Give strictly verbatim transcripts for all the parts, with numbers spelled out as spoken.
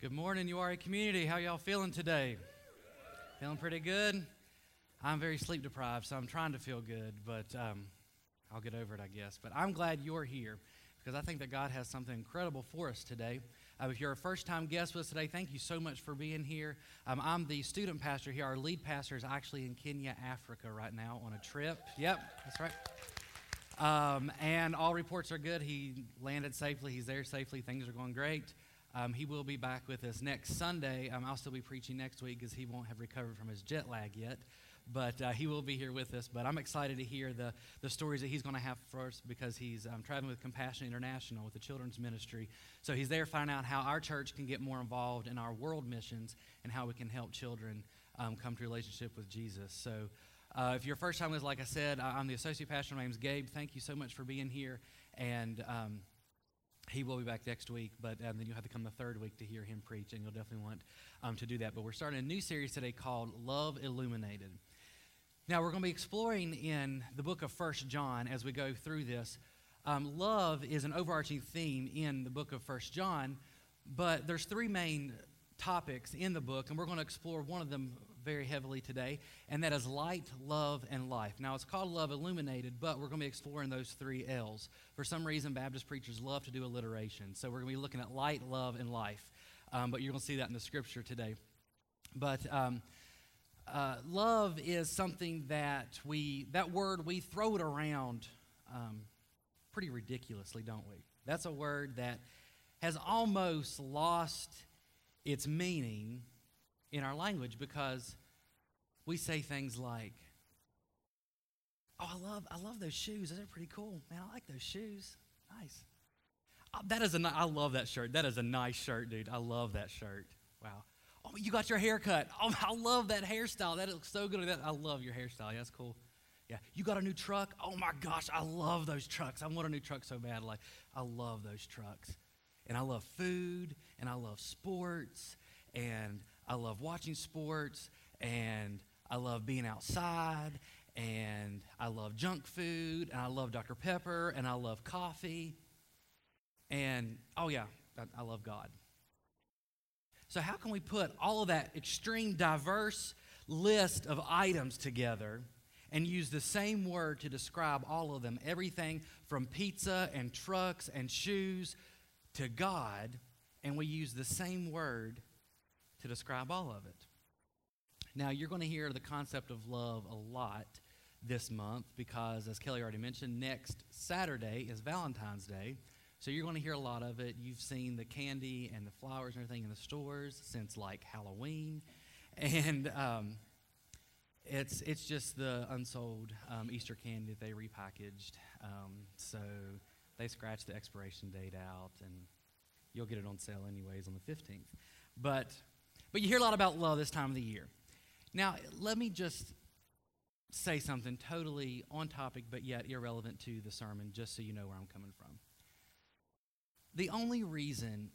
Good morning, U R A community. How y'all feeling today? Feeling pretty good? I'm very sleep deprived, so I'm trying to feel good, but um, I'll get over it, I guess. But I'm glad you're here because I think that God has something incredible for us today. Uh, if you're a first-time guest with us today, thank you so much for being here. Um, I'm the student pastor here. Our lead pastor is actually in Kenya, Africa right now on a trip. Yep, that's right. Um, and all reports are good. He landed safely. He's there safely. Things are going great. Um, he will be back with us next Sunday. Um, I'll still be preaching next week because he won't have recovered from his jet lag yet. But uh, he will be here with us. But I'm excited to hear the, the stories that he's going to have for us because he's um, traveling with Compassion International with the children's ministry. So he's there finding out how our church can get more involved in our world missions and how we can help children um, come to a relationship with Jesus. So uh, if you're a first time listener, like I said, I'm the associate pastor. My name's Gabe. Thank you so much for being here. And um, he will be back next week, but um, then you'll have to come the third week to hear him preach, and you'll definitely want um, to do that. But we're starting a new series today called Love Illuminated. Now, we're going to be exploring in the book of First John as we go through this. Um, love is an overarching theme in the book of First John, but there's three main topics in the book, and we're going to explore one of them very heavily today, and that is light, love, and life. Now, it's called Love Illuminated, but we're going to be exploring those three L's. For some reason, Baptist preachers love to do alliteration, so we're going to be looking at light, love, and life, um, but you're going to see that in the scripture today. But um, uh, love is something that we, that word, we throw it around um, pretty ridiculously, don't we? That's a word that has almost lost its meaning in our language because we say things like, oh, I love I love those shoes. Those are pretty cool. Man, I like those shoes. Nice. Oh, that is a I love that shirt. That is a nice shirt, dude. I love that shirt. Wow. Oh, you got your hair cut. Oh, I love that hairstyle. That looks so good. That I love your hairstyle. Yeah, that's cool. Yeah. You got a new truck? Oh my gosh, I love those trucks. I want a new truck so bad. Like, I love those trucks. And I love food, and I love sports, and I love watching sports, and I love being outside, and I love junk food, and I love Doctor Pepper, and I love coffee, and, oh yeah, I, I love God. So how can we put all of that extreme, diverse list of items together and use the same word to describe all of them, everything from pizza and trucks and shoes to God, and we use the same word to describe all of it? Now, you're going to hear the concept of love a lot this month because, as Kelly already mentioned, next Saturday is Valentine's Day. So you're going to hear a lot of it. You've seen the candy and the flowers and everything in the stores since, like, Halloween. And um, it's it's just the unsold um, Easter candy that they repackaged. Um, so they scratched the expiration date out, and you'll get it on sale anyways on the fifteenth. But But you hear a lot about love this time of the year. Now, let me just say something totally on topic, but yet irrelevant to the sermon, just so you know where I'm coming from. The only reason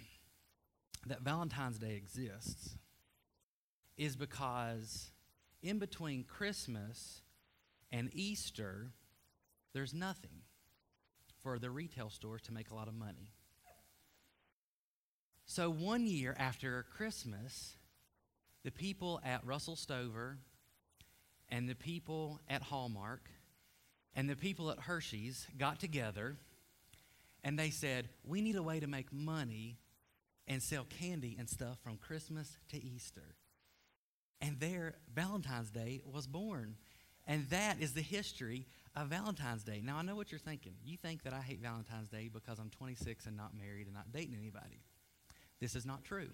that Valentine's Day exists is because in between Christmas and Easter, there's nothing for the retail stores to make a lot of money. So one year after Christmas, the people at Russell Stover and the people at Hallmark and the people at Hershey's got together and they said, we need a way to make money and sell candy and stuff from Christmas to Easter. And there, Valentine's Day was born. And that is the history of Valentine's Day. Now, I know what you're thinking. You think that I hate Valentine's Day because I'm twenty-six and not married and not dating anybody. This is not true.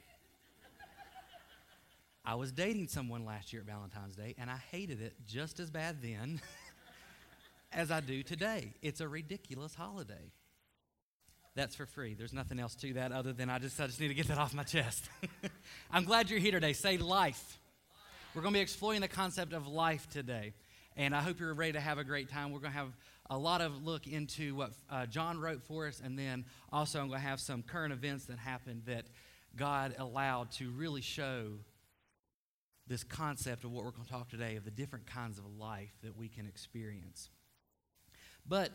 I was dating someone last year at Valentine's Day, and I hated it just as bad then as I do today. It's a ridiculous holiday. That's for free. There's nothing else to that other than I just, I just need to get that off my chest. I'm glad you're here today. Say life. We're going to be exploring the concept of life today, and I hope you're ready to have a great time. We're going to have a lot of look into what uh, John wrote for us, and then also I'm going to have some current events that happened that God allowed to really show this concept of what we're going to talk today, of the different kinds of life that we can experience. But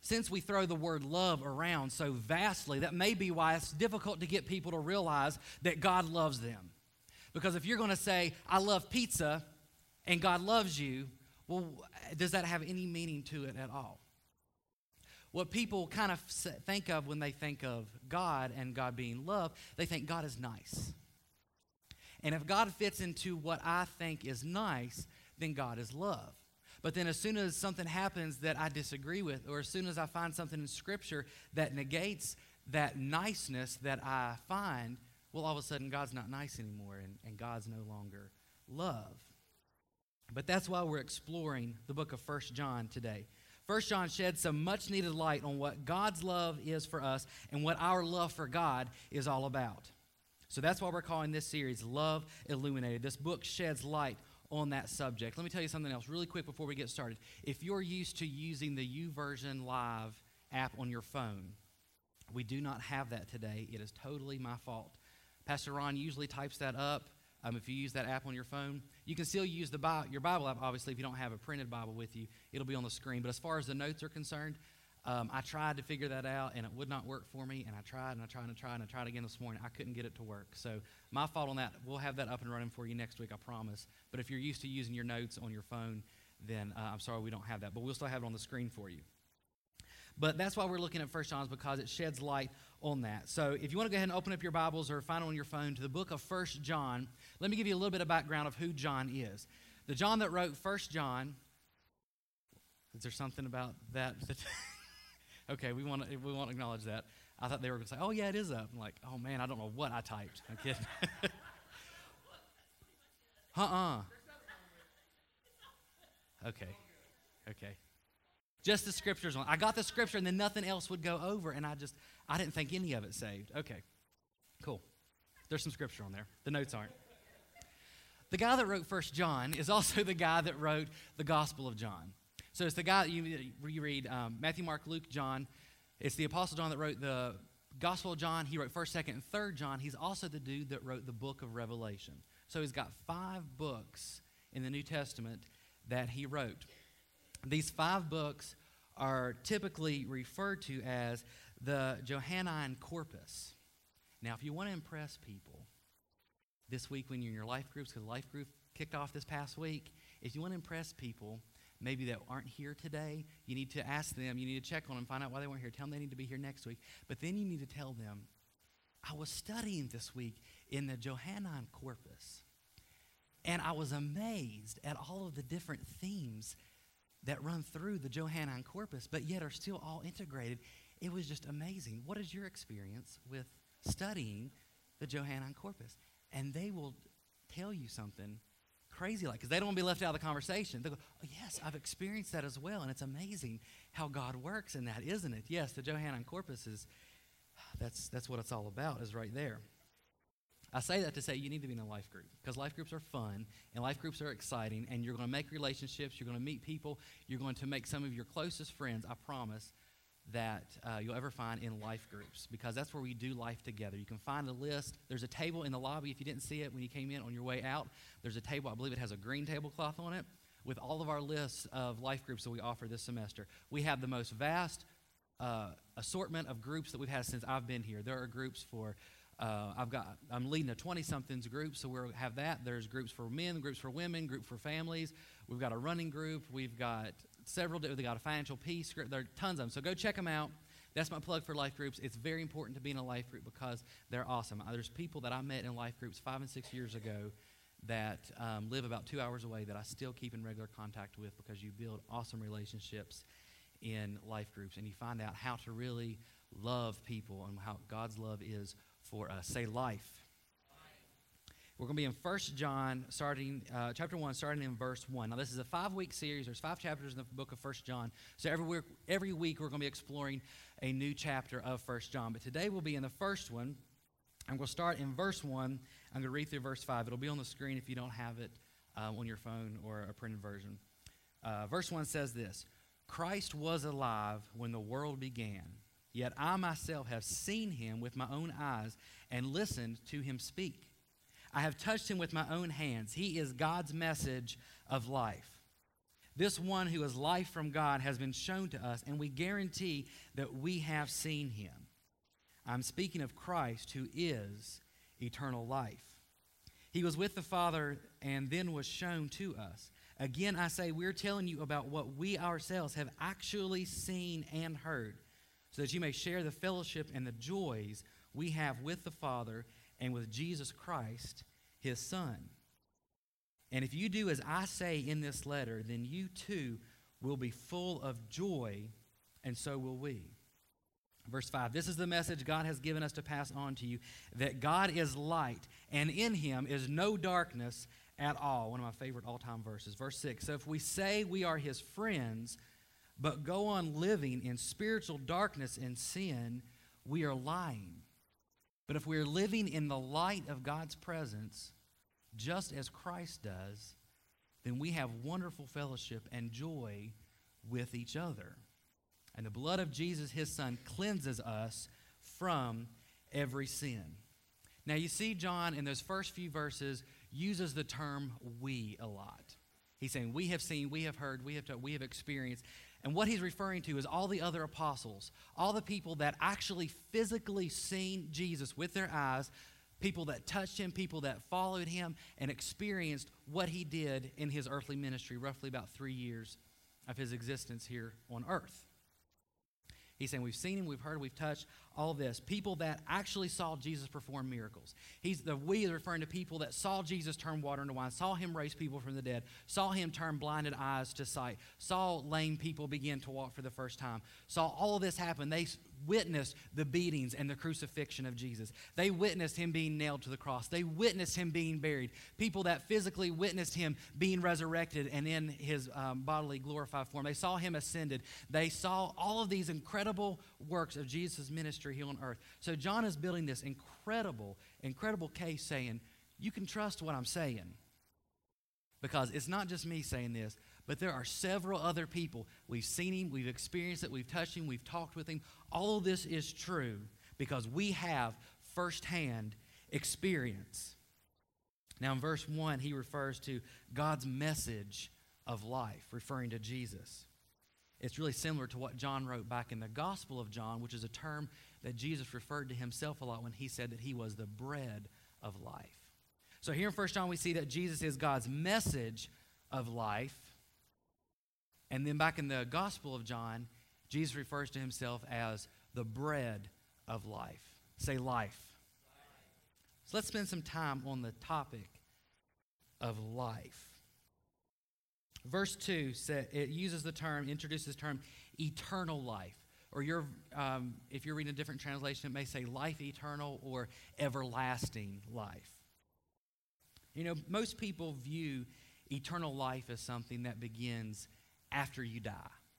since we throw the word love around so vastly, that may be why it's difficult to get people to realize that God loves them. Because if you're going to say, I love pizza, and God loves you, well, does that have any meaning to it at all? What people kind of think of when they think of God and God being love, they think God is nice. And if God fits into what I think is nice, then God is love. But then as soon as something happens that I disagree with, or as soon as I find something in Scripture that negates that niceness that I find, well, all of a sudden God's not nice anymore, and, and God's no longer love. But that's why we're exploring the book of First John today. First John sheds some much-needed light on what God's love is for us and what our love for God is all about. So that's why we're calling this series Love Illuminated. This book sheds light on that subject. Let me tell you something else really quick before we get started. If you're used to using the YouVersion Live app on your phone, we do not have that today. It is totally my fault. Pastor Ron usually types that up. Um, if you use that app on your phone, you can still use the Bi- your Bible app, obviously, if you don't have a printed Bible with you. It'll be on the screen. But as far as the notes are concerned, um, I tried to figure that out, and it would not work for me. And I tried, and I tried, and I tried, and I tried again this morning. I couldn't get it to work. So my fault on that. We'll have that up and running for you next week, I promise. But if you're used to using your notes on your phone, then uh, I'm sorry we don't have that. But we'll still have it on the screen for you. But that's why we're looking at First John, because it sheds light on that. So if you want to go ahead and open up your Bibles or find it on your phone to the book of First John, let me give you a little bit of background of who John is. The John that wrote First John, is there something about that? Okay, we want to we want to acknowledge that. I thought they were going to say, oh, yeah, it is up. I'm like, oh, man, I don't know what I typed. I'm kidding. uh-uh. Okay, okay. Just the scriptures. I got the scripture, and then nothing else would go over, and I just, I didn't think any of it saved. Okay, cool. There's some scripture on there. The notes aren't. The guy that wrote First John is also the guy that wrote the Gospel of John. So it's the guy that you, you read um, Matthew, Mark, Luke, John. It's the Apostle John that wrote the Gospel of John. He wrote First, Second, and Third John. He's also the dude that wrote the book of Revelation. So he's got five books in the New Testament that he wrote. These five books are typically referred to as the Johannine Corpus. Now, if you want to impress people this week when you're in your life groups, because life group kicked off this past week, if you want to impress people maybe that aren't here today, you need to ask them, you need to check on them, find out why they weren't here, tell them they need to be here next week. But then you need to tell them, I was studying this week in the Johannine Corpus, and I was amazed at all of the different themes that run through the Johannine Corpus, but yet are still all integrated. It was just amazing. What is your experience with studying the Johannine Corpus? And they will tell you something crazy like, because they don't want to be left out of the conversation. They go, oh, yes, I've experienced that as well, and it's amazing how God works in that, isn't it? Yes, the Johannine Corpus is, that's, that's what it's all about, is right there. I say that to say you need to be in a life group, because life groups are fun and life groups are exciting, and you're going to make relationships, you're going to meet people, you're going to make some of your closest friends, I promise, that uh, you'll ever find in life groups, because that's where we do life together. You can find a list. There's a table in the lobby. If you didn't see it when you came in on your way out, there's a table. I believe it has a green tablecloth on it with all of our lists of life groups that we offer this semester. We have the most vast uh, assortment of groups that we've had since I've been here. There are groups for Uh, I've got, I'm leading a twenty-somethings group, so we'll have that. There's groups for men, groups for women, group for families. We've got a running group. We've got several, we've got a financial peace group. There are tons of them, so go check them out. That's my plug for life groups. It's very important to be in a life group because they're awesome. There's people that I met in life groups five and six years ago that um, live about two hours away that I still keep in regular contact with, because you build awesome relationships in life groups, and you find out how to really love people and how God's love is for us. Say life. We're going to be in First John, starting uh, chapter one, starting in verse one. Now, this is a five-week series. There's five chapters in the book of First John. So every week, every week we're going to be exploring a new chapter of First John. But today we'll be in the first one. I'm going to start in verse one. I'm going to read through verse five. It'll be on the screen if you don't have it uh, on your phone or a printed version. Uh, verse one says this: Christ was alive when the world began. Yet I myself have seen him with my own eyes and listened to him speak. I have touched him with my own hands. He is God's message of life. This one who is life from God has been shown to us, and we guarantee that we have seen him. I'm speaking of Christ, who is eternal life. He was with the Father and then was shown to us. Again, I say we're telling you about what we ourselves have actually seen and heard, so that you may share the fellowship and the joys we have with the Father and with Jesus Christ, his Son. And if you do as I say in this letter, then you too will be full of joy, and so will we. Verse five, this is the message God has given us to pass on to you, that God is light, and in him is no darkness at all. One of my favorite all-time verses. Verse six, so if we say we are his friends, but go on living in spiritual darkness and sin, we are lying. But if we are living in the light of God's presence, just as Christ does, then we have wonderful fellowship and joy with each other. And the blood of Jesus, his Son, cleanses us from every sin. Now you see John in those first few verses uses the term we a lot. He's saying we have seen, we have heard, we have taught, we have experienced. And what he's referring to is all the other apostles, all the people that actually physically seen Jesus with their eyes, people that touched him, people that followed him and experienced what he did in his earthly ministry, roughly about three years of his existence here on earth. He's saying we've seen him, we've heard, we've touched, all this. People that actually saw Jesus perform miracles. He's the we is referring to people that saw Jesus turn water into wine, saw him raise people from the dead, saw him turn blinded eyes to sight, saw lame people begin to walk for the first time, saw all of this happen. They witnessed the beatings and the crucifixion of Jesus. They witnessed him being nailed to the cross. They witnessed him being buried. People that physically witnessed him being resurrected and in his um, bodily glorified form. They saw him ascended. They saw all of these incredible works of Jesus' ministry here on earth. So John is building this incredible, incredible case saying, you can trust what I'm saying. Because it's not just me saying this, but there are several other people. We've seen him, we've experienced it, we've touched him, we've talked with him. All of this is true because we have firsthand experience. Now in verse one, he refers to God's message of life, referring to Jesus. It's really similar to what John wrote back in the Gospel of John, which is a term that Jesus referred to himself a lot when he said that he was the bread of life. So here in First John, we see that Jesus is God's message of life. And then back in the Gospel of John, Jesus refers to himself as the bread of life. Say life. So let's spend some time on the topic of life. Verse two, it uses the term, introduces the term eternal life. Or your, um, if you're reading a different translation, it may say life eternal or everlasting life. You know, most people view eternal life as something that begins after you die.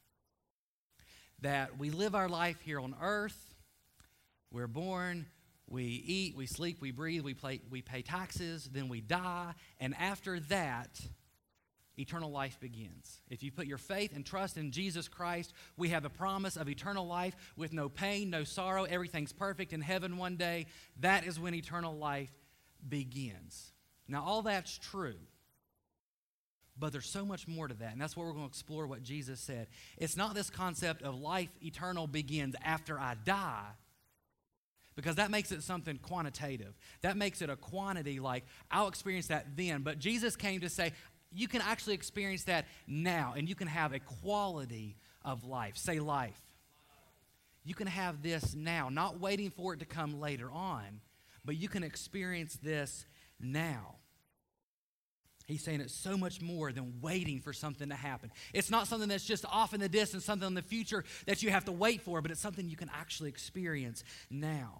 That we live our life here on earth, we're born, we eat, we sleep, we breathe, we, play, we pay taxes, then we die, and after that, eternal life begins. If you put your faith and trust in Jesus Christ, we have the promise of eternal life with no pain, no sorrow, everything's perfect in heaven one day. That is when eternal life begins. Now, all that's true, but there's so much more to that, and that's what we're going to explore what Jesus said. It's not this concept of life eternal begins after I die, because that makes it something quantitative. That makes it a quantity, like I'll experience that then. But Jesus came to say, you can actually experience that now, and you can have a quality of life. Say life. You can have this now, not waiting for it to come later on, but you can experience this now. He's saying it's so much more than waiting for something to happen. It's not something that's just off in the distance, something in the future that you have to wait for, but it's something you can actually experience now.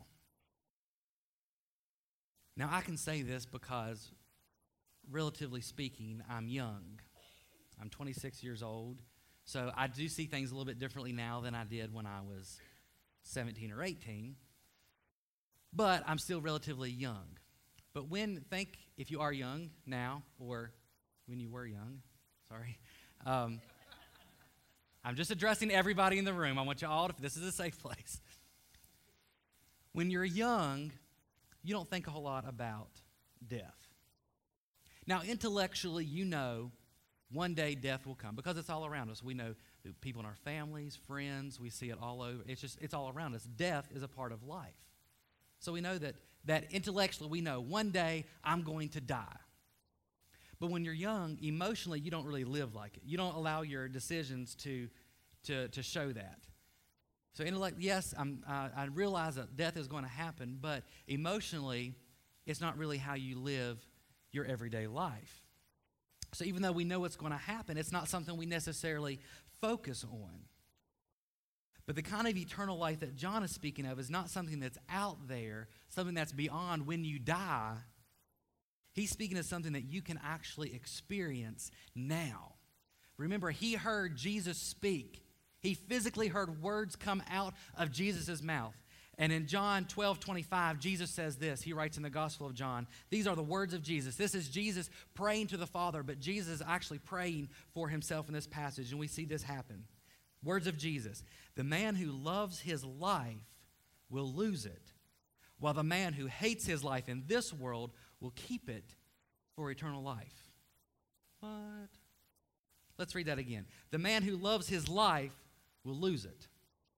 Now, I can say this because, relatively speaking, I'm young. I'm twenty-six years old, so I do see things a little bit differently now than I did when I was seventeen or eighteen, but I'm still relatively young. But when, think if you are young now, or when you were young, sorry. Um, I'm just addressing everybody in the room. I want you all to, this is a safe place. When you're young, you don't think a whole lot about death. Now, intellectually, you know One day death will come because it's all around us. We know the people in our families, friends, we see it all over. It's just, it's all around us. Death is a part of life. So we know that, that intellectually we know one day I'm going to die. But when you're young, emotionally, you don't really live like it. You don't allow your decisions to, to, to show that. So intellect, yes, I'm, uh, I realize that death is going to happen, but emotionally, it's not really how you live your everyday life. So even though we know what's going to happen, it's not something we necessarily focus on. But the kind of eternal life that John is speaking of is not something that's out there, something that's beyond when you die. He's speaking of something that you can actually experience now. Remember, he heard Jesus speak. He physically heard words come out of Jesus' mouth. And in John twelve twenty-five, Jesus says this. He writes in the Gospel of John, these are the words of Jesus. This is Jesus praying to the Father, but Jesus is actually praying for himself in this passage, and we see this happen. Words of Jesus. The man who loves his life will lose it, while the man who hates his life in this world will keep it for eternal life. What? Let's read that again. The man who loves his life will lose it,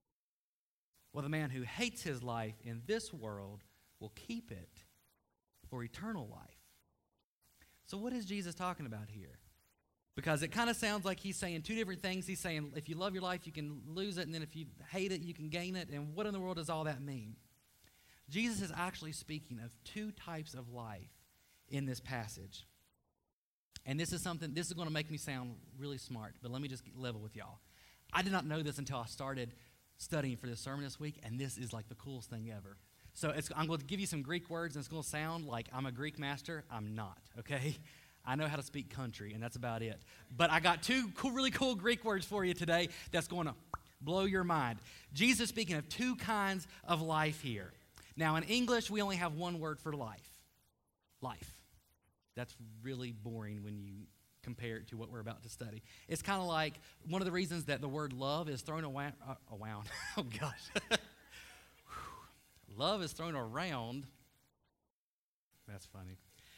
well, the man who hates his life in this world will keep it for eternal life. So what is Jesus talking about here? Because it kind of sounds like he's saying two different things. He's saying if you love your life, you can lose it, and then if you hate it, you can gain it. And what in the world does all that mean? Jesus is actually speaking of two types of life in this passage. And this is something, this is going to make me sound really smart, but let me just level with y'all. I did not know this until I started studying for this sermon this week, and this is like the coolest thing ever. So it's, I'm going to give you some Greek words, and it's going to sound like I'm a Greek master. I'm not, okay? I know how to speak country, and that's about it. But I got two cool, really cool Greek words for you today that's going to blow your mind. Jesus is speaking of two kinds of life here. Now, in English, we only have one word for life. Life. That's really boring when you compare it to what we're about to study. It's kind of like one of the reasons that the word love is thrown around. Uh, around. Oh, gosh. Love is thrown around. That's funny.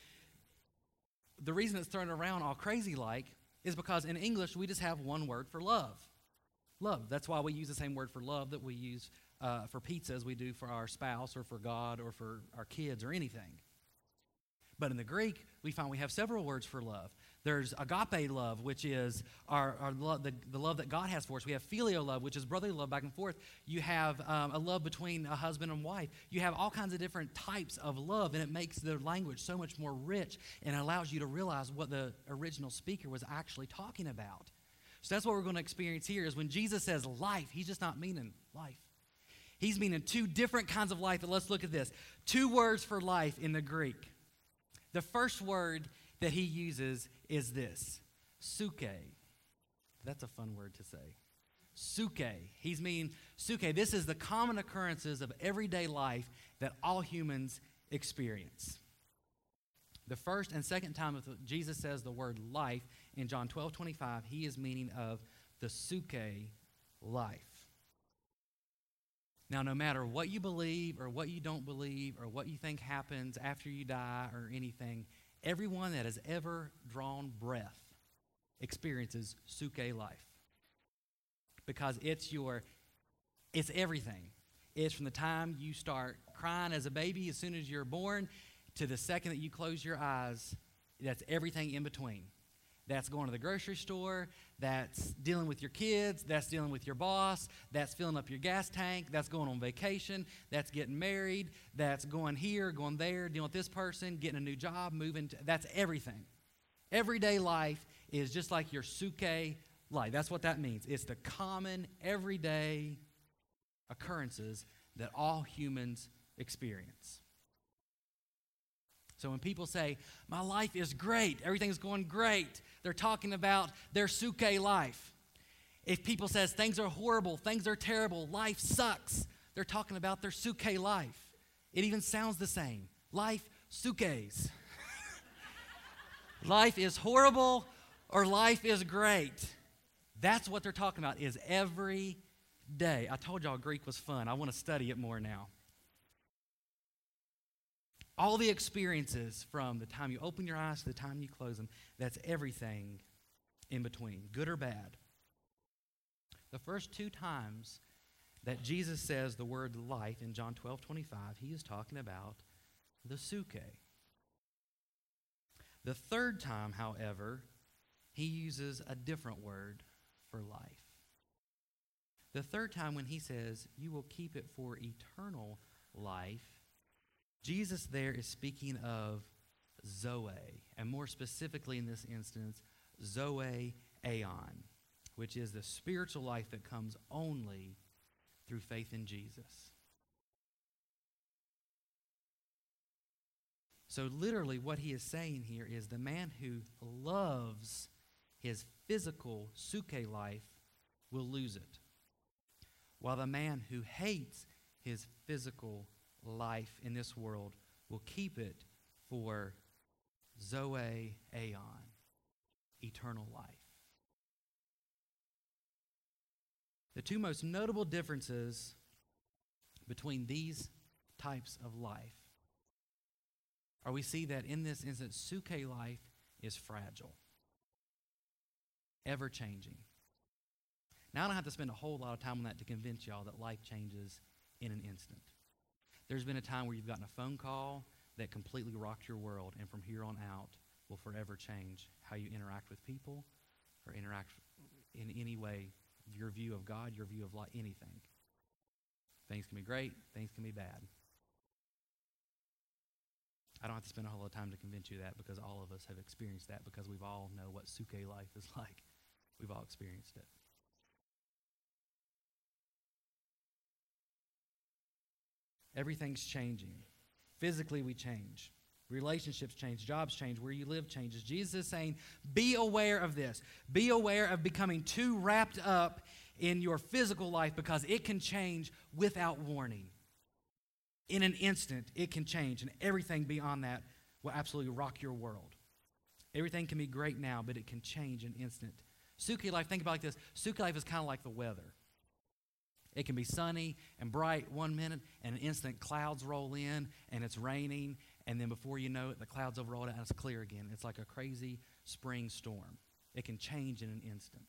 The reason it's thrown around all crazy like is because in English we just have one word for love. Love. That's why we use the same word for love that we use uh, for pizza as we do for our spouse or for God or for our kids or anything. But in the Greek, we find we have several words for love. There's agape love, which is our, our love, the, the love that God has for us. We have filial love, which is brotherly love back and forth. You have um, a love between a husband and wife. You have all kinds of different types of love, and it makes the language so much more rich and allows you to realize what the original speaker was actually talking about. So that's what we're going to experience here is when Jesus says life, he's just not meaning life. He's meaning two different kinds of life. But let's look at this. Two words for life in the Greek. The first word that he uses is this, suke. That's a fun word to say. Suke. He's meaning suke. This is the common occurrences of everyday life that all humans experience. The first and second time Jesus says the word life in John twelve twenty-five, he is meaning of the suke life. Now, no matter what you believe or what you don't believe or what you think happens after you die or anything, everyone that has ever drawn breath experiences suke life. Because it's your, it's everything. It's from the time you start crying as a baby as soon as you're born to the second that you close your eyes, that's everything in between. That's going to the grocery store, that's dealing with your kids, that's dealing with your boss, that's filling up your gas tank, that's going on vacation, that's getting married, that's going here, going there, dealing with this person, getting a new job, moving, to, that's everything. Everyday life is just like your suke life. That's what that means. It's the common, everyday occurrences that all humans experience. So when people say, my life is great, everything's going great, they're talking about their suke life. If people says things are horrible, things are terrible, life sucks, they're talking about their suke life. It even sounds the same. Life sukes. Life is horrible or life is great. That's what they're talking about, is every day. I told y'all Greek was fun. I want to study it more now. All the experiences from the time you open your eyes to the time you close them, that's everything in between, good or bad. The first two times that Jesus says the word life in John twelve twenty-five, he is talking about the suke. The third time, however, he uses a different word for life. The third time when he says, you will keep it for eternal life, Jesus there is speaking of Zoe, and more specifically in this instance, Zoe Aeon, which is the spiritual life that comes only through faith in Jesus. So literally what he is saying here is the man who loves his physical suke life will lose it, while the man who hates his physical life in this world will keep it for Zoe Aeon, eternal life. The two most notable differences between these types of life are we see that in this instance, suke life is fragile, ever-changing. Now, I don't have to spend a whole lot of time on that to convince y'all that life changes in an instant. There's been a time where you've gotten a phone call that completely rocked your world, and from here on out will forever change how you interact with people or interact in any way, your view of God, your view of life, anything. Things can be great, things can be bad. I don't have to spend a whole lot of time to convince you that, because all of us have experienced that, because we've all know what suke life is like. We've all experienced it. Everything's changing. Physically, we change. Relationships change. Jobs change. Where you live changes. Jesus is saying, be aware of this. Be aware of becoming too wrapped up in your physical life, because it can change without warning. In an instant, it can change, and everything beyond that will absolutely rock your world. Everything can be great now, but it can change in an instant. Suke life, think about it like this. Suke life is kind of like the weather. It can be sunny and bright one minute, and an instant clouds roll in, and it's raining, and then before you know it, the clouds have rolled out, and it's clear again. It's like a crazy spring storm. It can change in an instant.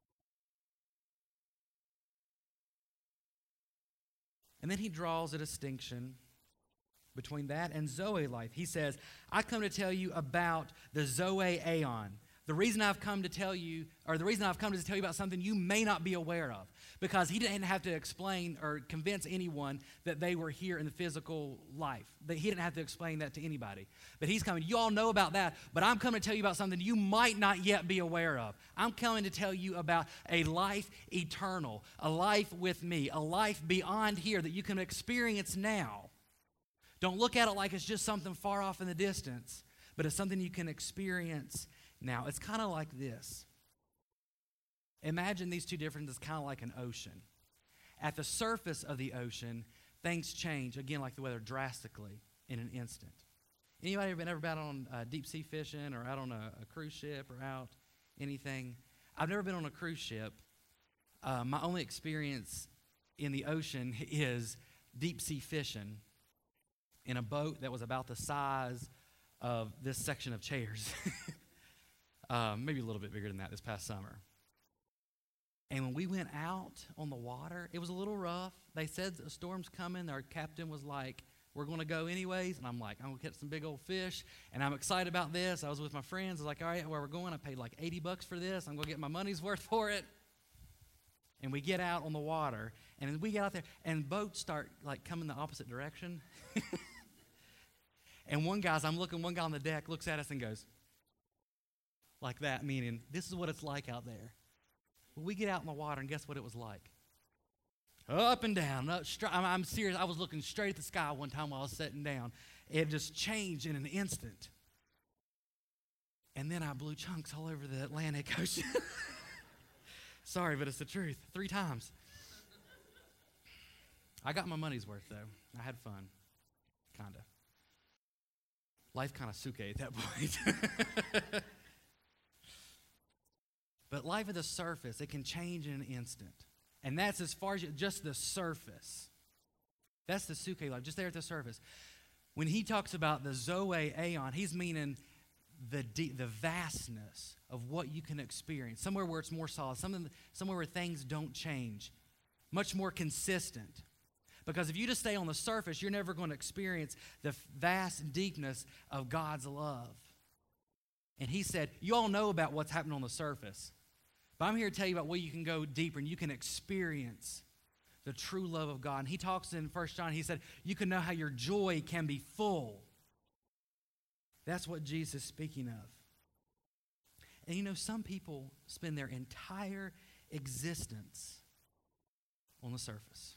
And then he draws a distinction between that and Zoe life. He says, I come to tell you about the Zoe Aeon. The reason I've come to tell you, or the reason I've come to tell you about something you may not be aware of, because he didn't have to explain or convince anyone that they were here in the physical life. That he didn't have to explain that to anybody. But he's coming, you all know about that, but I'm coming to tell you about something you might not yet be aware of. I'm coming to tell you about a life eternal, a life with me, a life beyond here that you can experience now. Don't look at it like it's just something far off in the distance, but it's something you can experience now. It's kind of like this. Imagine these two differences kind of like an ocean. At the surface of the ocean, things change, again, like the weather, drastically in an instant. Anybody ever been ever been on uh, deep sea fishing or out on a, a cruise ship or out anything? I've never been on a cruise ship. Uh, my only experience in the ocean is deep sea fishing in a boat that was about the size of this section of chairs. uh, maybe a little bit bigger than that this past summer. And when we went out on the water, it was a little rough. They said a storm's coming. Our captain was like, we're going to go anyways. And I'm like, I'm going to catch some big old fish. And I'm excited about this. I was with my friends. I was like, all right, where we're going, I paid like eighty bucks for this. I'm going to get my money's worth for it. And we get out on the water. And then we get out there, and boats start like coming the opposite direction. And one guy's, I'm looking, one guy on the deck looks at us and goes, like that, meaning this is what it's like out there. Well, we get out in the water, and guess what it was like? Up and down. Up, stri- I'm, I'm serious. I was looking straight at the sky one time while I was sitting down. It just changed in an instant. And then I blew chunks all over the Atlantic Ocean. Sorry, but it's the truth. Three times. I got my money's worth, though. I had fun. Kind of. Life kind of suke at that point. But life at the surface, it can change in an instant. And that's as far as you, just the surface. That's the suke life, just there at the surface. When he talks about the Zoe Aeon, he's meaning the deep, the vastness of what you can experience, somewhere where it's more solid, something, somewhere where things don't change, much more consistent. Because if you just stay on the surface, you're never going to experience the vast deepness of God's love. And he said, you all know about what's happening on the surface, but I'm here to tell you about where you can go deeper and you can experience the true love of God. And he talks in First John, he said, you can know how your joy can be full. That's what Jesus is speaking of. And you know, some people spend their entire existence on the surface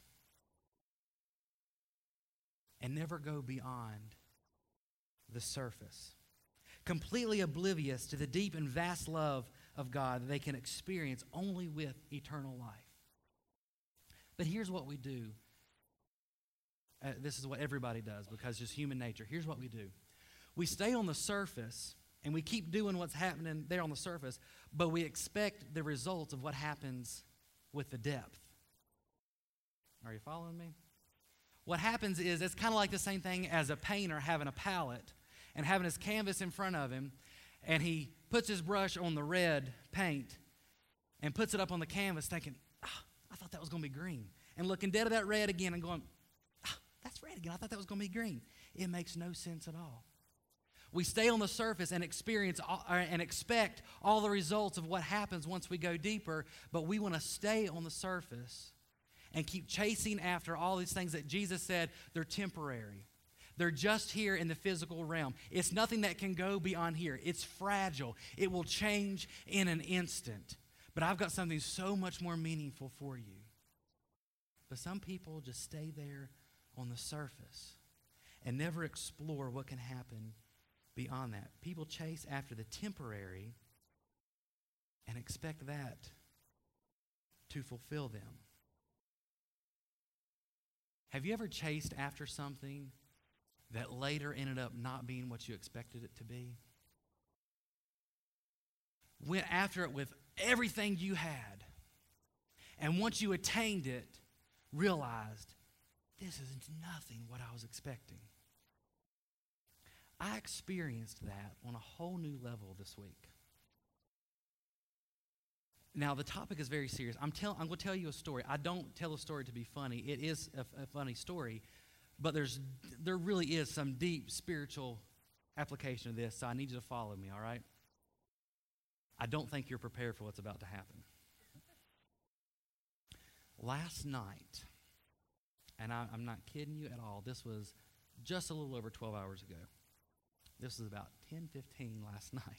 and never go beyond the surface, completely oblivious to the deep and vast love of God that they can experience only with eternal life. But here's what we do. Uh, this is what everybody does because it's just human nature. Here's what we do. We stay on the surface and we keep doing what's happening there on the surface, but we expect the results of what happens with the depth. Are you following me? What happens is it's kind of like the same thing as a painter having a palette and having his canvas in front of him, and he puts his brush on the red paint and puts it up on the canvas thinking, ah, I thought that was going to be green. And looking dead at that red again and going, ah, that's red again. I thought that was going to be green. It makes no sense at all. We stay on the surface and experience all, and expect all the results of what happens once we go deeper, but we want to stay on the surface and keep chasing after all these things that Jesus said they're temporary. They're just here in the physical realm. It's nothing that can go beyond here. It's fragile. It will change in an instant. But I've got something so much more meaningful for you. But some people just stay there on the surface and never explore what can happen beyond that. People chase after the temporary and expect that to fulfill them. Have you ever chased after something that later ended up not being what you expected it to be? Went after it with everything you had, and once you attained it, realized, this is nothing what I was expecting. I experienced that on a whole new level this week. Now, the topic is very serious. I'm, tell, I'm going to tell you a story. I don't tell a story to be funny. It is a, a funny story, but there's there really is some deep spiritual application of this, so I need you to follow me, all right? I don't think you're prepared for what's about to happen. Last night, and I, I'm not kidding you at all, this was just a little over twelve hours ago. This was about ten fifteen last night.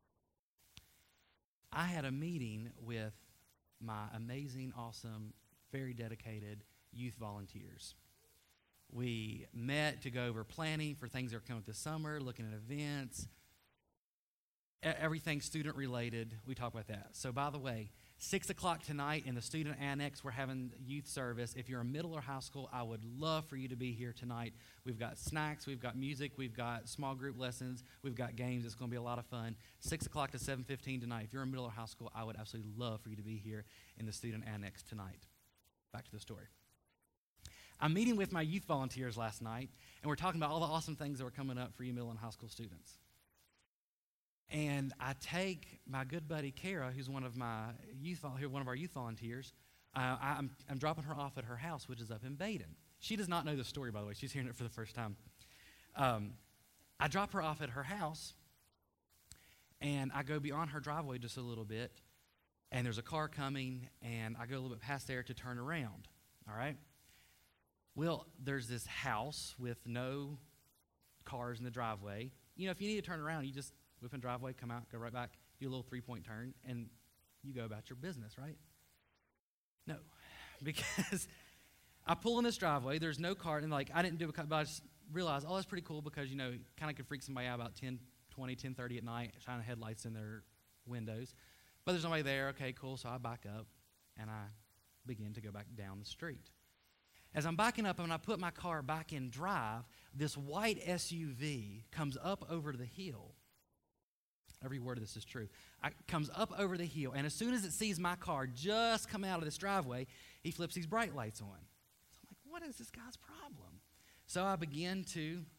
I had a meeting with my amazing, awesome, very dedicated youth volunteers. We met to go over planning for things that are coming this summer, looking at events, everything student-related. We talk about that. So, by the way, six o'clock tonight in the student annex, we're having youth service. If you're a middle or high school, I would love for you to be here tonight. We've got snacks, we've got music, we've got small group lessons, we've got games. It's going to be a lot of fun. six o'clock to seven fifteen tonight. If you're a middle or high school, I would absolutely love for you to be here in the student annex tonight. Back to the story. I'm meeting with my youth volunteers last night, and we're talking about all the awesome things that were coming up for you middle and high school students. And I take my good buddy Kara, who's one of my youth, one of our youth volunteers. Uh, I'm, I'm dropping her off at her house, which is up in Baden. She does not know the story, by the way. She's hearing it for the first time. Um, I drop her off at her house, and I go beyond her driveway just a little bit, and there's a car coming, and I go a little bit past there to turn around. All right. Well, there's this house with no cars in the driveway. You know, if you need to turn around, you just whip in the driveway, come out, go right back, do a little three-point turn, and you go about your business, right? No, because I pull in this driveway, there's no car, and like I didn't do it, but I just realized, oh, that's pretty cool because, you know, kind of could freak somebody out about ten twenty, ten thirty at night, shining headlights in their windows. But there's nobody there. Okay, cool, so I back up, and I begin to go back down the street. As I'm backing up and I put my car back in drive, this white S U V comes up over the hill. Every word of this is true. It comes up over the hill, and as soon as it sees my car just come out of this driveway, he flips these bright lights on. So I'm like, what is this guy's problem? So I begin to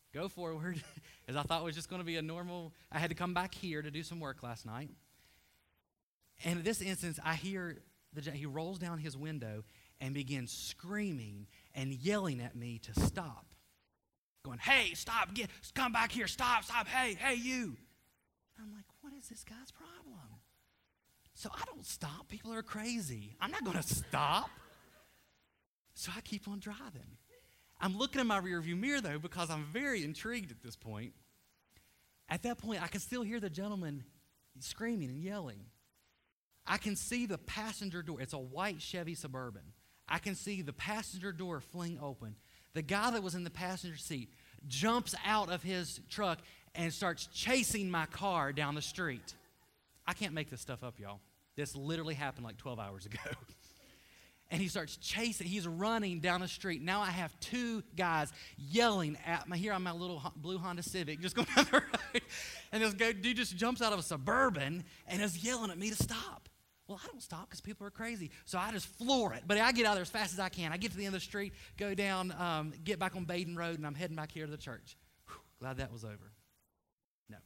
go forward, as I thought was just going to be a normal. I had to come back here to do some work last night. And in this instance, I hear the he rolls down his window and begins screaming and yelling at me to stop. Going, hey, stop, get, come back here, stop, stop, hey, hey, you. I'm like, what is this guy's problem? So I don't stop. People are crazy. I'm not going to stop. So I keep on driving. I'm looking in my rearview mirror, though, because I'm very intrigued at this point. At that point, I can still hear the gentleman screaming and yelling. I can see the passenger door. It's a white Chevy Suburban. I can see the passenger door fling open. The guy that was in the passenger seat jumps out of his truck and starts chasing my car down the street. I can't make this stuff up, y'all. This literally happened like twelve hours ago. And he starts chasing. He's running down the street. Now I have two guys yelling at me. Here on my little blue Honda Civic, just going down the road. And this guy, dude just jumps out of a Suburban and is yelling at me to stop. Well, I don't stop because people are crazy. So I just floor it. But I get out there as fast as I can. I get to the end of the street, go down, um, get back on Baden Road, and I'm heading back here to the church. Whew, glad that was over. No.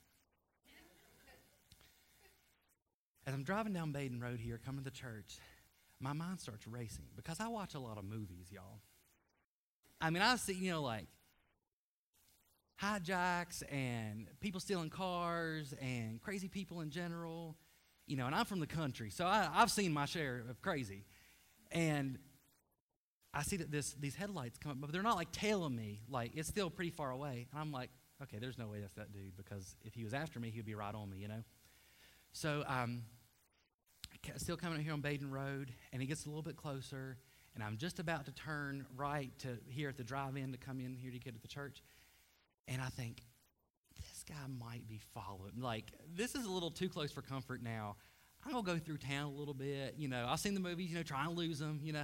As I'm driving down Baden Road here, coming to the church, my mind starts racing because I watch a lot of movies, y'all. I mean, I see, you know, like hijacks and people stealing cars and crazy people in general. You know, and I'm from the country, so I, I've seen my share of crazy. And I see that this these headlights come up, but they're not like tailing me. Like, it's still pretty far away. And I'm like, okay, there's no way that's that dude, because if he was after me, he would be right on me, you know? So um, still coming up here on Baden Road, and he gets a little bit closer, and I'm just about to turn right to here at the drive-in to come in here to get to the church. And I think, this guy might be following. Like, this is a little too close for comfort now. I'm going to go through town a little bit. You know, I've seen the movies, you know, try and lose them, you know.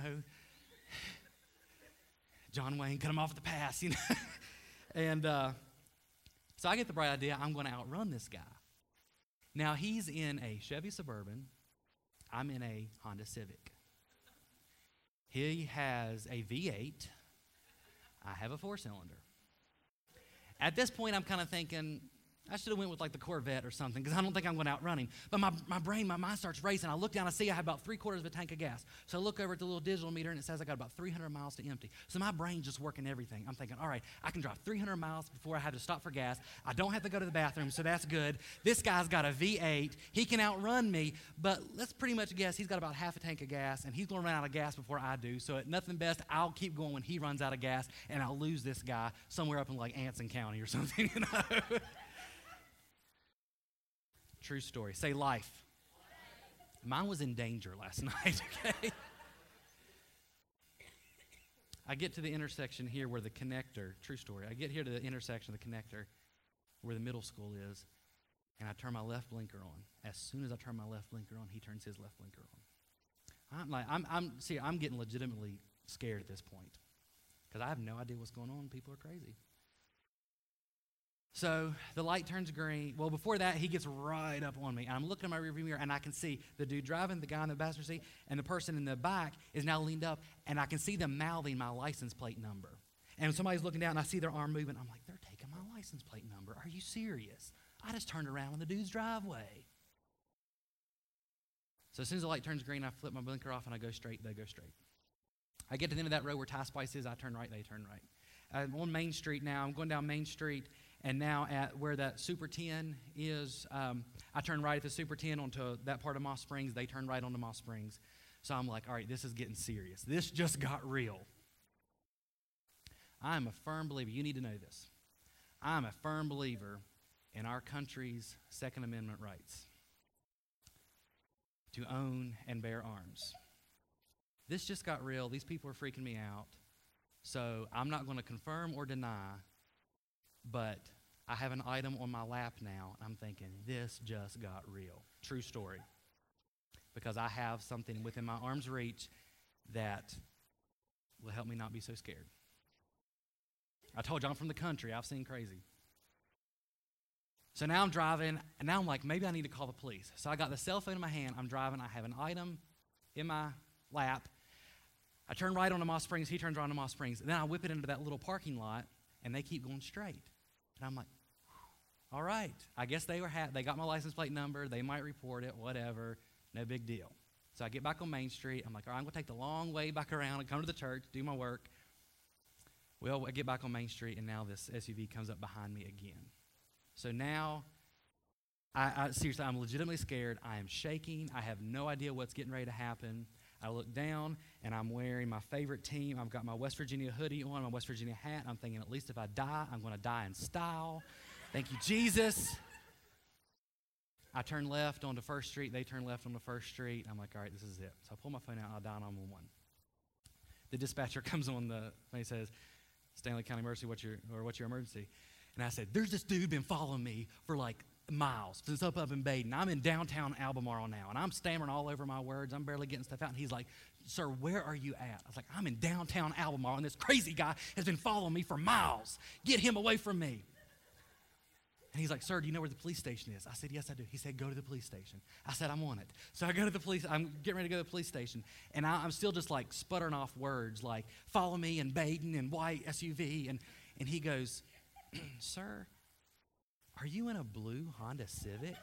John Wayne, cut him off at the pass, you know. and uh, so I get the bright idea, I'm going to outrun this guy. Now, he's in a Chevy Suburban. I'm in a Honda Civic. He has a V eight. I have a four-cylinder. At this point, I'm kind of thinking, I should have went with like the Corvette or something, because I don't think I'm going to outrun him. But my, my brain, my mind starts racing. I look down, I see I have about three quarters of a tank of gas. So I look over at the little digital meter, and it says I got about three hundred miles to empty. So my brain's just working everything. I'm thinking, all right, I can drive three hundred miles before I have to stop for gas. I don't have to go to the bathroom, so that's good. This guy's got a V eight. He can outrun me, but let's pretty much guess he's got about half a tank of gas, and he's going to run out of gas before I do. So at nothing best, I'll keep going when he runs out of gas, and I'll lose this guy somewhere up in like Anson County or something, you know. True story. Say life. Mine was in danger last night, okay? I get to the intersection here where the connector, true story, I get here to the intersection of the connector where the middle school is, and I turn my left blinker on. As soon as I turn my left blinker on, he turns his left blinker on. I'm like, I'm, I'm, see, I'm getting legitimately scared at this point because I have no idea what's going on. People are crazy. So the light turns green. Well, before that, he gets right up on me. And I'm looking at my rearview mirror, and I can see the dude driving, the guy in the passenger seat, and the person in the back is now leaned up, and I can see them mouthing my license plate number. And somebody's looking down, and I see their arm moving. I'm like, they're taking my license plate number. Are you serious? I just turned around in the dude's driveway. So as soon as the light turns green, I flip my blinker off, and I go straight. They go straight. I get to the end of that road where Thai Spice is. I turn right. They turn right. I'm on Main Street now. I'm going down Main Street. And now at where that Super ten is, um, I turn right at the Super ten onto that part of Moss Springs. They turn right onto Moss Springs. So I'm like, all right, this is getting serious. This just got real. I'm a firm believer. You need to know this. I'm a firm believer in our country's Second Amendment rights to own and bear arms. This just got real. These people are freaking me out. So I'm not going to confirm or deny, but I have an item on my lap now. I'm thinking, this just got real. True story. Because I have something within my arm's reach that will help me not be so scared. I told you I'm from the country. I've seen crazy. So now I'm driving, and now I'm like, maybe I need to call the police. So I got the cell phone in my hand. I'm driving. I have an item in my lap. I turn right onto Moss Springs. He turns right onto Moss Springs. And then I whip it into that little parking lot, and they keep going straight. And I'm like, all right. I guess they were ha- they got my license plate number. They might report it, whatever. No big deal. So I get back on Main Street. I'm like, all right, I'm going to take the long way back around and come to the church, do my work. Well, I get back on Main Street, and now this S U V comes up behind me again. So now, I, I seriously, I'm legitimately scared. I am shaking. I have no idea what's getting ready to happen. I look down, and I'm wearing my favorite team. I've got my West Virginia hoodie on, my West Virginia hat. I'm thinking, at least if I die, I'm going to die in style. Thank you, Jesus. I turn left onto First Street. They turn left onto First Street. I'm like, all right, this is it. So I pull my phone out. I dial nine one one. The dispatcher comes on the, and he says, Stanley County Emergency, what's your, or what's your emergency? And I said, there's this dude been following me for like miles since up up in Baden. I'm in downtown Albemarle now, and I'm stammering all over my words. I'm barely getting stuff out. And he's like, sir, where are you at? I was like, I'm in downtown Albemarle, and this crazy guy has been following me for miles. Get him away from me. And he's like, sir, do you know where the police station is? I said, yes, I do. He said, go to the police station. I said, I'm on it. So I go to the police. I'm getting ready to go to the police station. And I, I'm still just like sputtering off words like, follow me and Baden and white S U V. And, and he goes, sir, are you in a blue Honda Civic?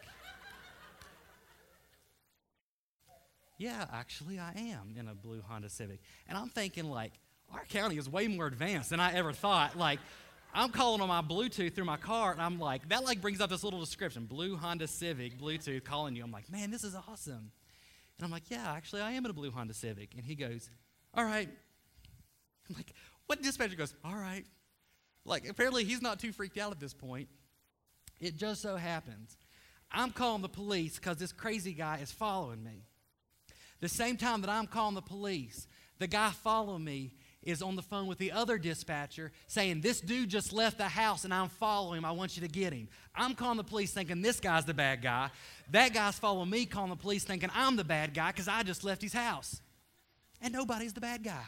Yeah, actually, I am in a blue Honda Civic. And I'm thinking, like, our county is way more advanced than I ever thought. Like, I'm calling on my Bluetooth through my car, and I'm like, that like brings up this little description, blue Honda Civic, Bluetooth, calling you. I'm like, man, this is awesome. And I'm like, yeah, actually, I am in a blue Honda Civic. And he goes, all right. I'm like, what dispatcher goes, all right. Like, apparently he's not too freaked out at this point. It just so happens I'm calling the police because this crazy guy is following me. The same time that I'm calling the police, the guy following me is on the phone with the other dispatcher saying, this dude just left the house and I'm following him. I want you to get him. I'm calling the police thinking this guy's the bad guy. That guy's following me, calling the police thinking I'm the bad guy because I just left his house. And nobody's the bad guy.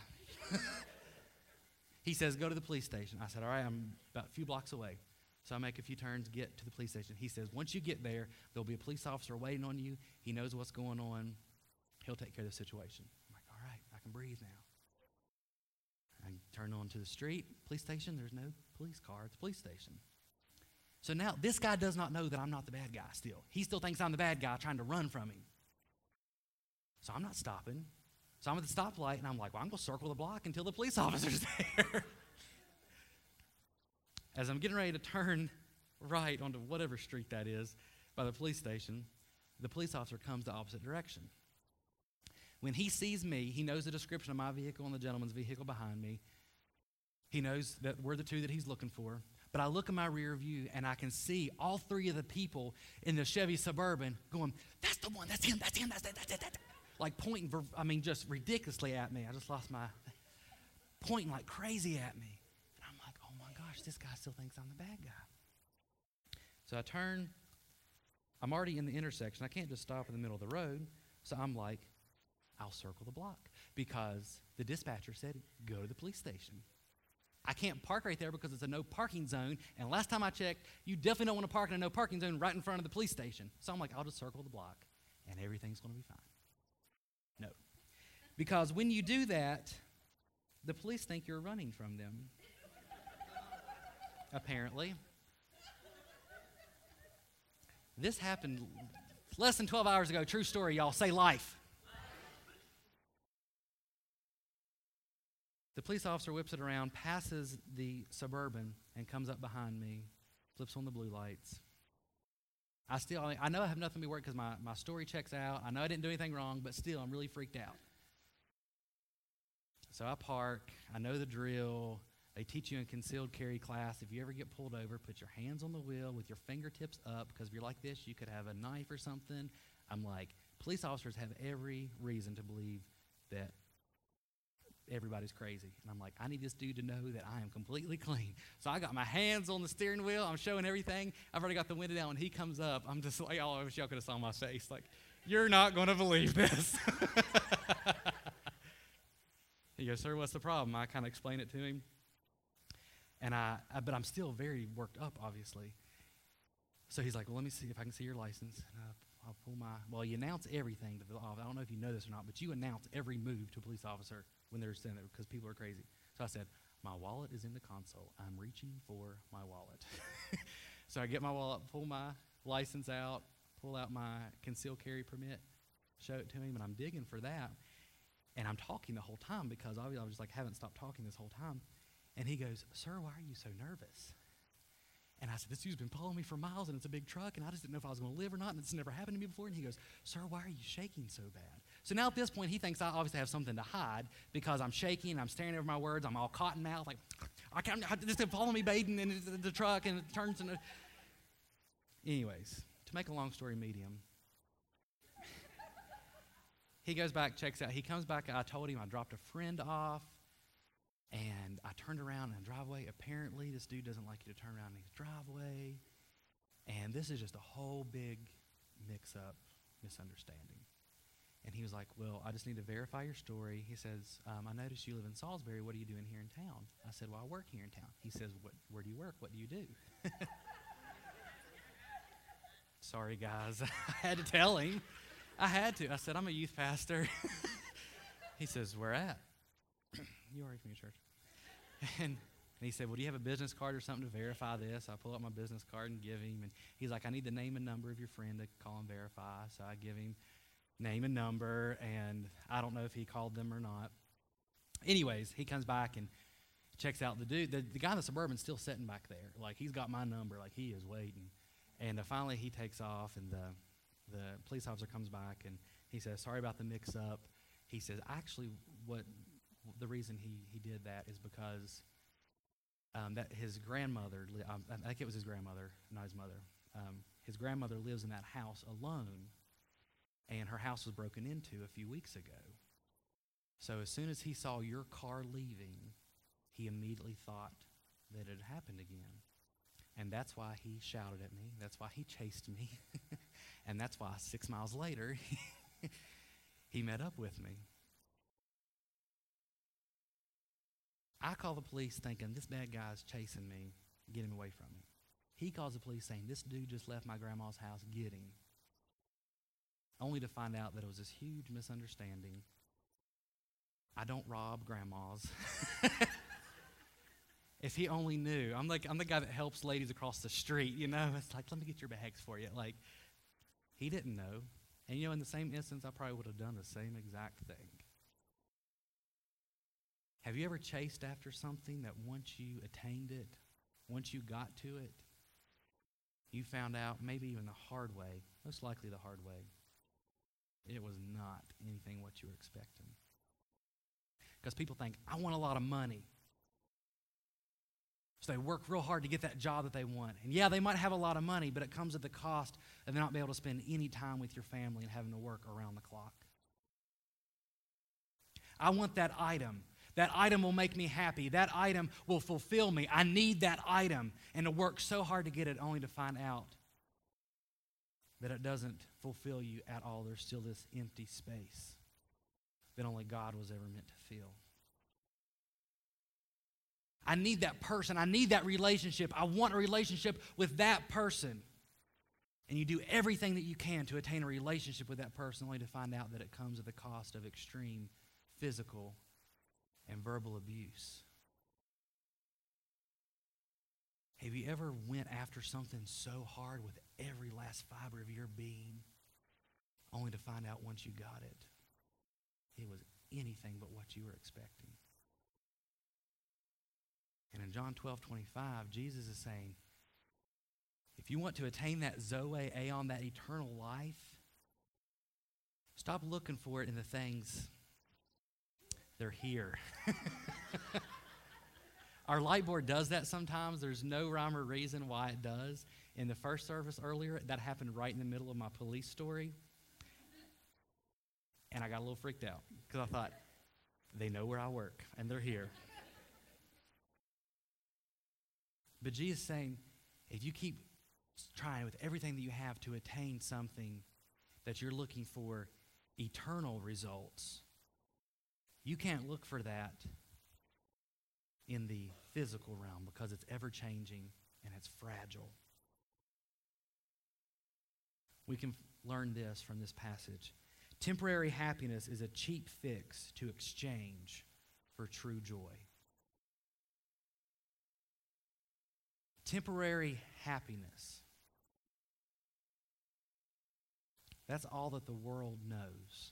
He says, go to the police station. I said, all right, I'm about a few blocks away. So I make a few turns, get to the police station. He says, once you get there, there'll be a police officer waiting on you. He knows what's going on. He'll take care of the situation. I'm like, all right, I can breathe now. I turn onto the street, police station. There's no police car at the police station. So now this guy does not know that I'm not the bad guy still. He still thinks I'm the bad guy trying to run from him. So I'm not stopping. So I'm at the stoplight, and I'm like, well, I'm going to circle the block until the police officer's there. As I'm getting ready to turn right onto whatever street that is by the police station, the police officer comes the opposite direction. When he sees me, he knows the description of my vehicle and the gentleman's vehicle behind me. He knows that we're the two that he's looking for. But I look in my rear view, and I can see all three of the people in the Chevy Suburban going, that's the one, that's him, that's him, that's that, that's that, that's that. Like pointing, I mean, just ridiculously at me. I just lost my, pointing like crazy at me. And I'm like, oh my gosh, this guy still thinks I'm the bad guy. So I turn, I'm already in the intersection. I can't just stop in the middle of the road. So I'm like, I'll circle the block because the dispatcher said, go to the police station. I can't park right there because it's a no parking zone. And last time I checked, you definitely don't want to park in a no parking zone right in front of the police station. So I'm like, I'll just circle the block and everything's going to be fine. No. Because when you do that, the police think you're running from them. Apparently. This happened less than twelve hours ago. True story, y'all. Say life. The police officer whips it around, passes the Suburban, and comes up behind me, flips on the blue lights. I still, I know I have nothing to be worried because my, my story checks out. I know I didn't do anything wrong, but still, I'm really freaked out. So I park. I know the drill. They teach you in concealed carry class. If you ever get pulled over, put your hands on the wheel with your fingertips up, because if you're like this, you could have a knife or something. I'm like, police officers have every reason to believe that everybody's crazy. And I'm like, I need this dude to know that I am completely clean. So I got my hands on the steering wheel. I'm showing everything. I've already got the window down. When he comes up, I'm just like, oh, I wish y'all could have saw my face. Like, you're not going to believe this. He goes, sir, what's the problem? I kind of explain it to him. And I, I, but I'm still very worked up, obviously. So he's like, well, let me see if I can see your license. And I, I'll pull my, well, you announce everything to the officer. I don't know if you know this or not, but you announce every move to a police officer when they're standing there because people are crazy. So I said, my wallet is in the console. I'm reaching for my wallet. So I get my wallet, pull my license out, pull out my concealed carry permit, show it to him, and I'm digging for that. And I'm talking the whole time because obviously I was just like, haven't stopped talking this whole time. And he goes, "Sir, why are you so nervous?" And I said, "This dude's been following me for miles, and it's a big truck, and I just didn't know if I was going to live or not, and it's never happened to me before." And he goes, "Sir, why are you shaking so bad?" So now at this point, he thinks I obviously have something to hide because I'm shaking, and I'm staring over my words, I'm all cotton mouth, like, I can't, this is following me, Baden, in the, the truck, and it turns into... Anyways, to make a long story medium, he goes back, checks out. He comes back. I told him I dropped a friend off, and I turned around in the driveway. Apparently, this dude doesn't like you to turn around in his driveway, and this is just a whole big mix-up, misunderstanding. And he was like, "Well, I just need to verify your story." He says, um, "I noticed you live in Salisbury. What are you doing here in town?" I said, "Well, I work here in town." He says, what, "Where do you work? What do you do?" Sorry, guys. I had to tell him. I had to. I said, "I'm a youth pastor." He says, "Where at?" "You already from your church." And, and he said, "Well, do you have a business card or something to verify this?" I pull out my business card and give him. And he's like, "I need the name and number of your friend to call and verify." So I give him name and number, and I don't know if he called them or not. Anyways, he comes back and checks out the dude. The, the guy in the Suburban's still sitting back there. Like, he's got my number. Like, he is waiting. And uh, finally he takes off, and the, the police officer comes back, and he says, "Sorry about the mix-up." He says, "Actually, what the reason he, he did that is because um, that his grandmother, li- um, I think it was his grandmother, not his mother, um, his grandmother lives in that house alone, and her house was broken into a few weeks ago. So as soon as he saw your car leaving, he immediately thought that it had happened again. And that's why he shouted at me. That's why he chased me. And that's why six miles later, he met up with me." I call the police thinking, this bad guy's chasing me, get him away from me. He calls the police saying, "This dude just left my grandma's house, get him." Only to find out that it was this huge misunderstanding. I don't rob grandmas. If he only knew. I'm like I'm the guy that helps ladies across the street, you know. It's like, "Let me get your bags for you." Like, he didn't know. And you know, in the same instance, I probably would have done the same exact thing. Have you ever chased after something that once you attained it, once you got to it, you found out, maybe even the hard way, most likely the hard way, it was not anything what you were expecting? Because people think, "I want a lot of money." So they work real hard to get that job that they want. And yeah, they might have a lot of money, but it comes at the cost of not being able to spend any time with your family and having to work around the clock. "I want that item. That item will make me happy. That item will fulfill me. I need that item." And to work so hard to get it, only to find out that it doesn't fulfill you at all. There's still this empty space that only God was ever meant to fill. I need that person. I need that relationship. I want a relationship with that person. And you do everything that you can to attain a relationship with that person, only to find out that it comes at the cost of extreme physical and verbal abuse. Have you ever went after something so hard with every last fiber of your being, only to find out once you got it, it was anything but what you were expecting? And in John twelve twenty-five, Jesus is saying, if you want to attain that Zoe Aeon, that eternal life, stop looking for it in the things. They're here. Our light board does that sometimes. There's no rhyme or reason why it does. In the first service earlier, that happened right in the middle of my police story. And I got a little freaked out because I thought, they know where I work and they're here. But Jesus is saying, if you keep trying with everything that you have to attain something that you're looking for, eternal results, you can't look for that in the physical realm because it's ever-changing and it's fragile. We can learn this from this passage. Temporary happiness is a cheap fix to exchange for true joy. Temporary happiness. That's all that the world knows.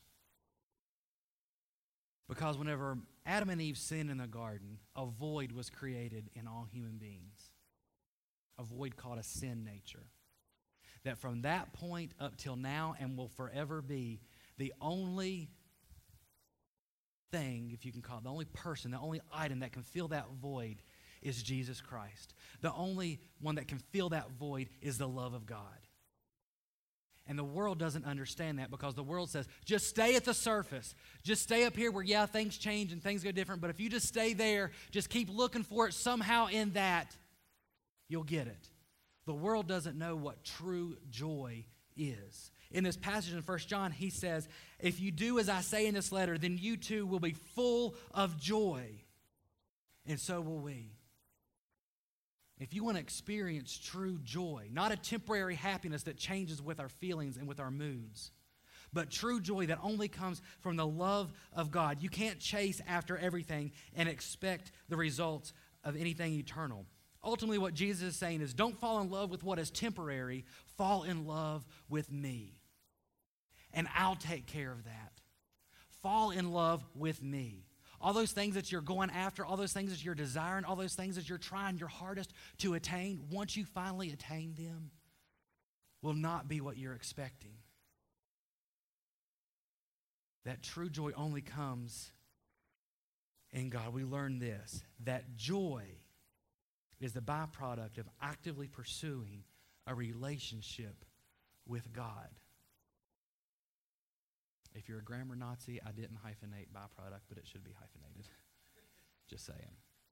Because whenever Adam and Eve sinned in the garden, a void was created in all human beings. A void called a sin nature. That from that point up till now and will forever be, the only thing, if you can call it, the only person, the only item that can fill that void is Jesus Christ. The only one that can fill that void is the love of God. And the world doesn't understand that, because the world says, just stay at the surface. Just stay up here where, yeah, things change and things go different. But if you just stay there, just keep looking for it somehow in that, you'll get it. The world doesn't know what true joy is. In this passage in First John, he says, if you do as I say in this letter, then you too will be full of joy. And so will we. If you want to experience true joy, not a temporary happiness that changes with our feelings and with our moods, but true joy that only comes from the love of God. You can't chase after everything and expect the results of anything eternal. Ultimately, what Jesus is saying is, don't fall in love with what is temporary. Fall in love with me. And I'll take care of that. Fall in love with me. All those things that you're going after, all those things that you're desiring, all those things that you're trying your hardest to attain, once you finally attain them, will not be what you're expecting. That true joy only comes in God. We learn this, that joy is the byproduct of actively pursuing a relationship with God. If you're a grammar Nazi, I didn't hyphenate byproduct, but it should be hyphenated. Just saying.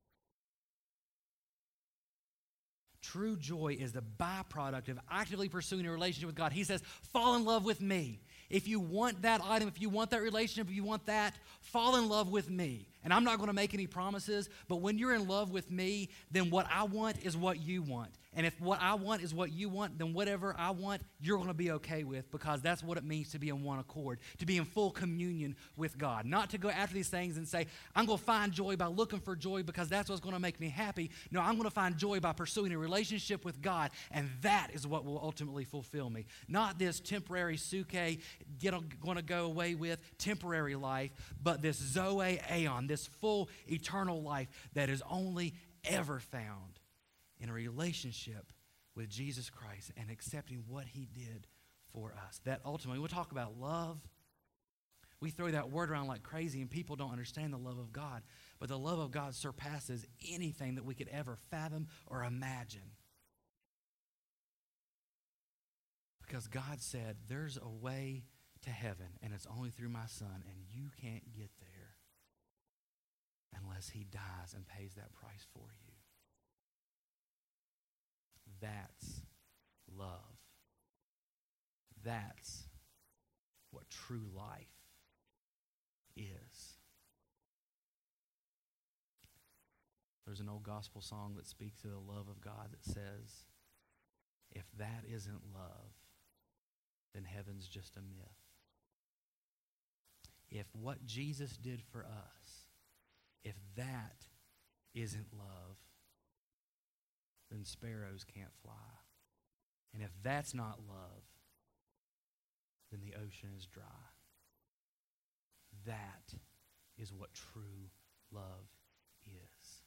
True joy is the byproduct of actively pursuing a relationship with God. He says, fall in love with me. If you want that item, if you want that relationship, if you want that, fall in love with me. And I'm not going to make any promises, but when you're in love with me, then what I want is what you want. And if what I want is what you want, then whatever I want, you're going to be okay with, because that's what it means to be in one accord, to be in full communion with God. Not to go after these things and say, I'm going to find joy by looking for joy because that's what's going to make me happy. No, I'm going to find joy by pursuing a relationship with God, and that is what will ultimately fulfill me. Not this temporary suke, get going to go away with temporary life, but this Zoe Aeon, this full eternal life that is only ever found in a relationship with Jesus Christ and accepting what he did for us. That ultimately, we'll talk about love. We throw that word around like crazy and people don't understand the love of God. But the love of God surpasses anything that we could ever fathom or imagine. Because God said, there's a way to heaven and it's only through my Son, and you can't get there unless he dies and pays that price for you. That's love. That's what true life is. There's an old gospel song that speaks of the love of God that says, if that isn't love, then heaven's just a myth. If what Jesus did for us, if that isn't love, then sparrows can't fly. And if that's not love, then the ocean is dry. That is what true love is.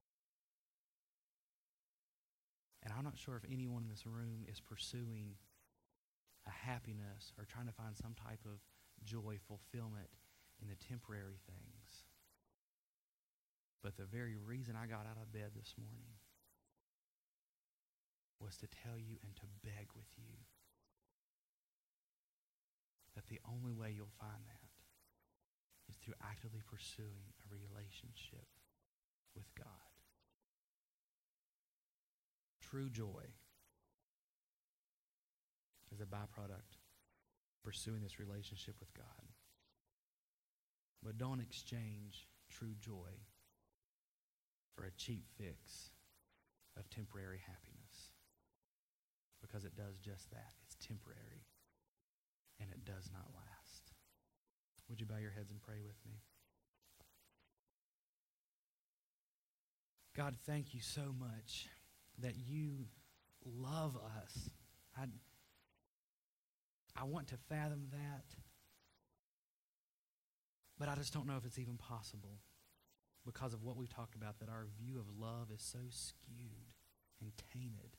And I'm not sure if anyone in this room is pursuing a happiness or trying to find some type of joy, fulfillment in the temporary things. But the very reason I got out of bed this morning was to tell you and to beg with you that the only way you'll find that is through actively pursuing a relationship with God. True joy is a byproduct of pursuing this relationship with God. But don't exchange true joy for a cheap fix of temporary happiness, because it does just that. It's temporary, and it does not last. Would you bow your heads and pray with me? God, thank you so much that you love I want to fathom that, but I just don't know if it's even possible because of what we've talked about, that our view of love is so skewed and tainted.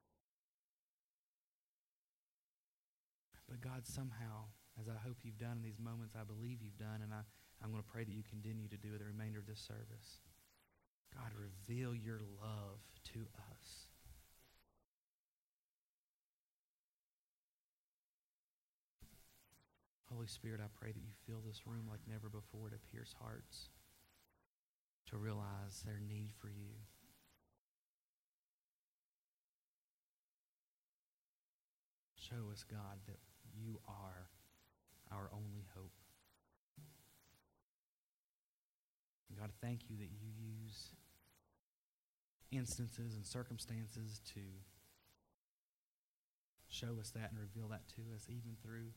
But God, somehow, as I hope you've done in these moments, I believe you've done, and I, I'm going to pray that you continue to do the remainder of this service. God, reveal your love to us. Holy Spirit, I pray that you fill this room like never before to pierce hearts, to realize their need for you. Show us, God, that you are our only hope. God, thank you that you use instances and circumstances to show us that and reveal that to us, even through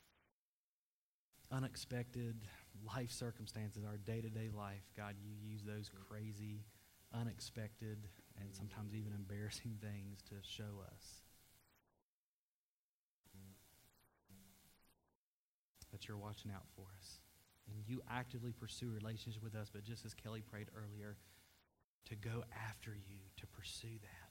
unexpected life circumstances, our day-to-day life. God, you use those crazy, unexpected, and sometimes even embarrassing things to show us that you're watching out for us. And you actively pursue a relationship with us, but just as Kelly prayed earlier, to go after you, to pursue that.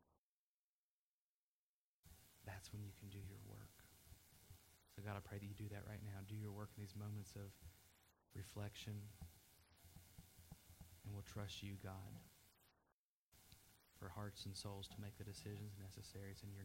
That's when you can do your work. So God, I pray that you do that right now. Do your work in these moments of reflection. And we'll trust you, God, for hearts and souls to make the decisions necessary. It's in your